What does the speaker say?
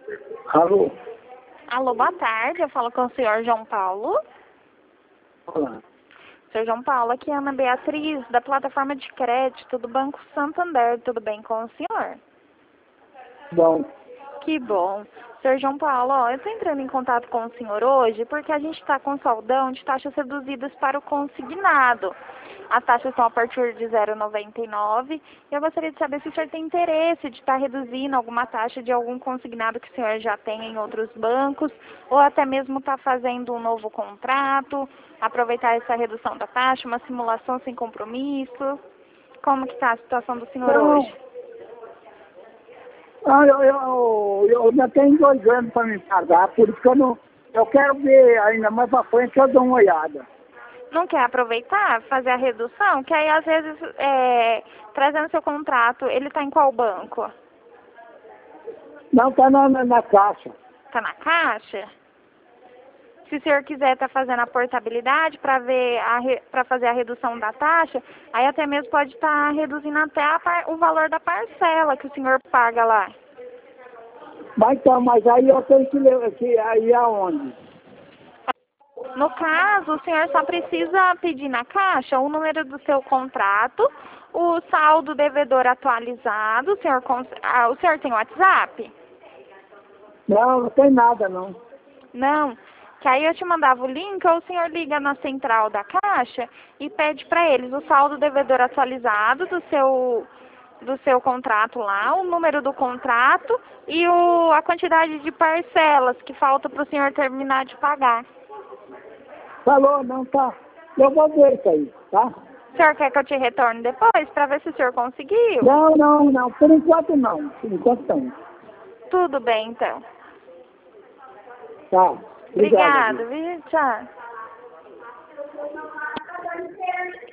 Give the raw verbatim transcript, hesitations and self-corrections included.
Alô? Alô, boa tarde. Eu falo com o senhor João Paulo. Olá. Senhor João Paulo, aqui é Ana Beatriz, da plataforma de crédito do Banco Santander. Tudo bem com o senhor? Bom, Que bom. Senhor João Paulo, ó, eu estou entrando em contato com o senhor hoje porque a gente está com saldão de taxas reduzidas para o consignado. As taxas estão a partir de zero vírgula noventa e nove e eu gostaria de saber se o senhor tem interesse de estar reduzindo alguma taxa de algum consignado que o senhor já tem em outros bancos ou até mesmo estar fazendo um novo contrato, aproveitar essa redução da taxa, uma simulação sem compromisso. Como que está a situação do senhor não. hoje? Ah, eu, eu, eu ainda tenho dois anos para me pagar, por isso que eu não. Eu quero ver ainda mais para frente, eu dou uma olhada. Não quer aproveitar, fazer a redução? Que aí, às vezes, é, trazendo seu contrato, ele está em qual banco? Não, está na, na, na caixa. Está na Caixa? Se o senhor quiser estar fazendo a portabilidade para ver a para fazer a redução da taxa, aí até mesmo pode estar reduzindo até a par, o valor da parcela que o senhor paga lá. Mas então, mas aí eu tenho que, le- que ir aonde? No caso, o senhor só precisa pedir na Caixa o número do seu contrato, o saldo devedor atualizado. O senhor, cons- ah, o senhor tem WhatsApp? Não, não tem nada não. Não. Que aí eu te mandava o link, ou o senhor liga na central da Caixa e pede para eles o saldo devedor atualizado do seu, do seu contrato lá, o número do contrato e o, a quantidade de parcelas que falta para o senhor terminar de pagar. Falou, não tá. Eu vou ver isso aí, tá? O senhor quer que eu te retorne depois para ver se o senhor conseguiu? Não, não, não. Por enquanto não. Por enquanto não. Tudo bem, então. Tá. Obrigado. Obrigada, viu? Tchau.